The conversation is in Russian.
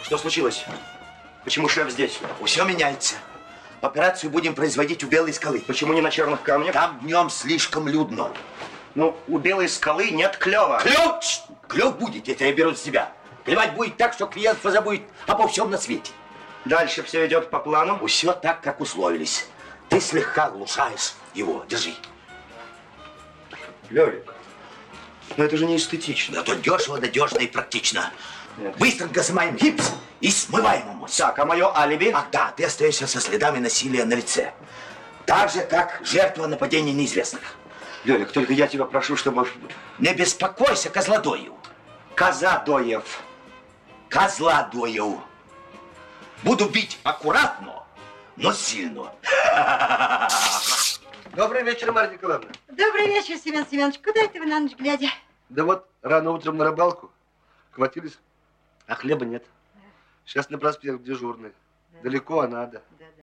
Что случилось? Почему шеф здесь? Все меняется. Операцию будем производить у Белой скалы. Почему не на черных камнях? Там днем слишком людно. Ну, у Белой скалы нет клёва. Клёв! Клёв будет, это я беру с себя. Клевать будет так, что клиент позабудет обо всем на свете. Дальше все идет по плану? Все так, как условились. Ты слегка глушаешь его. Держи. Лёлик, но это же не эстетично. Зато дешево, надежно и практично. Нет. Быстренько снимаем гипс и смываем ему. Так, а мое алиби? Ах да, ты остаешься со следами насилия на лице. Так же, как жертва нападения неизвестных. Лёлик, только я тебя прошу, чтобы... Не беспокойся, Козлодоев. Казадоев. Козлодоев. Буду бить аккуратно, но сильно. Добрый вечер, Марья Николаевна. Добрый вечер, Семен Семенович. Куда это вы на ночь глядя? Да вот рано утром на рыбалку хватились, а хлеба нет. Сейчас на проспект дежурный. Далеко, а надо.